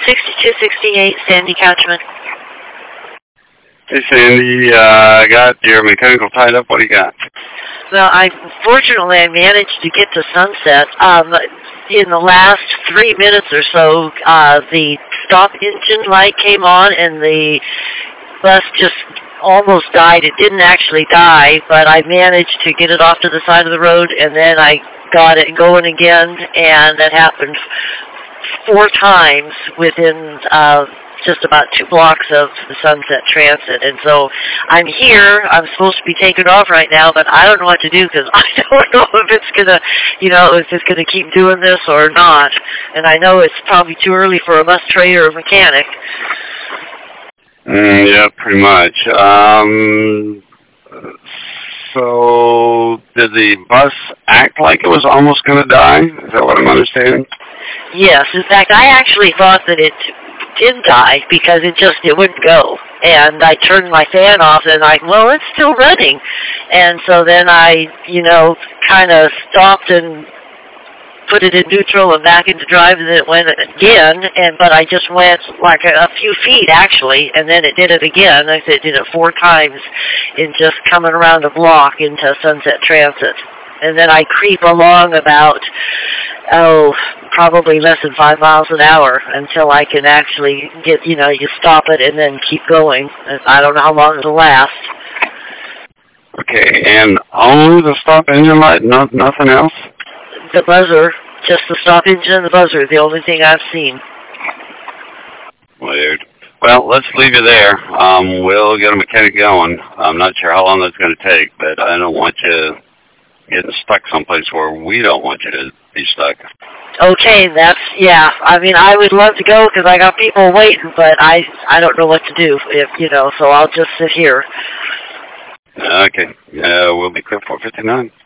6268, Sandy Couchman. Hey, Sandy, I got your mechanical tied up. What do you got? Well, fortunately I managed to get to Sunset. In the last 3 minutes or so, the stop engine light came on and the bus just almost died. It didn't actually die, but I managed to get it off to the side of the road, and then I got it going again, and that happened 4 times within just about 2 blocks of the Sunset Transit. And so I'm here. I'm supposed to be taking off right now, but I don't know what to do because I don't know if it's gonna, if it's gonna keep doing this or not. And I know it's probably too early for a bus trader or a mechanic. Yeah, pretty much. So did the bus act like it was almost going to die? Is that what I'm understanding? Yes. In fact, I actually thought that it did die because it wouldn't go. And I turned my fan off and it's still running. And so then I, kind of stopped and put it in neutral and back into drive, and then it went again, but I just went like a few feet actually, and then it did it again. I did it 4 times in just coming around a block into Sunset Transit. And then I creep along about, probably less than 5 miles an hour until I can actually get, you stop it and then keep going. I don't know how long it'll last. Okay, and only the stop engine light, nothing else? The buzzer, just the stop engine and the buzzer, the only thing I've seen. Weird. Well, let's leave you there. We'll get a mechanic going. I'm not sure how long that's going to take, but I don't want you getting stuck someplace where we don't want you to be stuck. Okay, I would love to go because I got people waiting, but I don't know what to do, so I'll just sit here. Okay. We'll be clear 4:59.